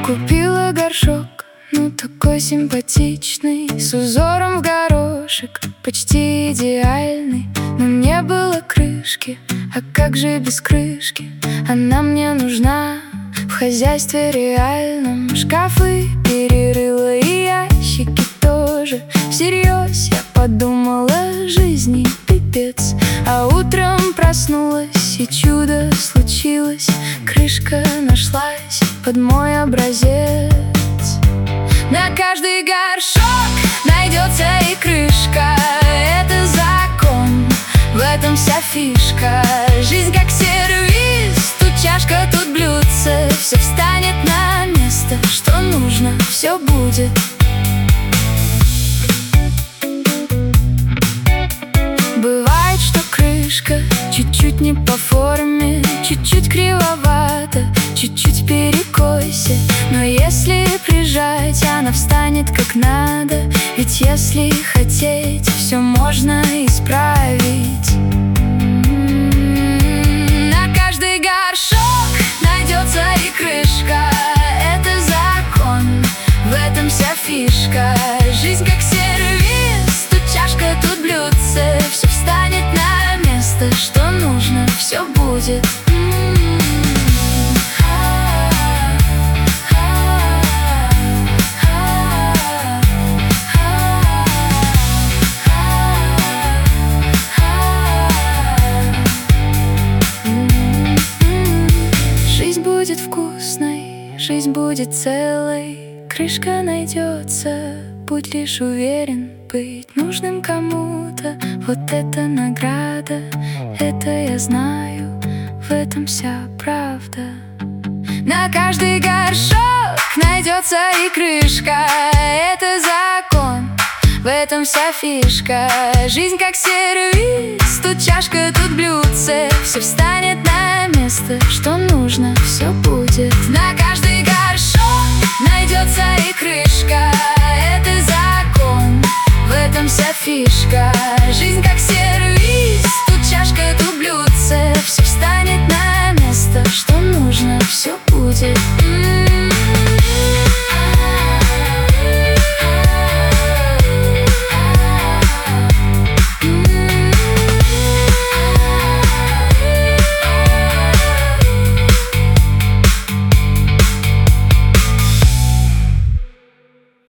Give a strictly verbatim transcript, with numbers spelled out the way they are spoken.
Купила горшок, ну такой симпатичный, с узором в горошек, почти идеальный. Но не было крышки, а как же без крышки? Она мне нужна в хозяйстве реальном. Шкафы перерыла и ящики тоже. Всерьез я подумала, жизни пипец. А утром проснулась, и чудо случилось. Крышка нашлась под мой образец. На каждый горшок найдется и крышка. Это закон, в этом вся фишка. Жизнь как сервиз, тут чашка, тут блюдце. Все встанет на место, что нужно, все будет. Бывает, что крышка чуть-чуть не по форме, чуть-чуть кривовата, чуть-чуть перекосит. Но если прижать, она встанет как надо. Ведь если хотеть, все можно исправить. На каждый горшок найдется и крышка. Это закон, в этом вся фишка. Жизнь как сервиз, тут чашка, тут блюдце. Все встанет на место, что нужно, все будет. Жизнь будет вкусной, жизнь будет целой. Крышка найдется, будь лишь уверен. Быть нужным кому-то, вот это награда. Это я знаю, в этом вся правда. На каждый горшок найдется и крышка. Это закон, в этом вся фишка. Жизнь как сервиз, тут чашка, тут блюдце. Все встанет на место, что нужно, все будет. На каждый горшок найдется и крышка. Это закон, в этом вся фишка. Жизнь как сервиз, тут чашка, тут блюдце. Все встанет на место, что нужно, все будет.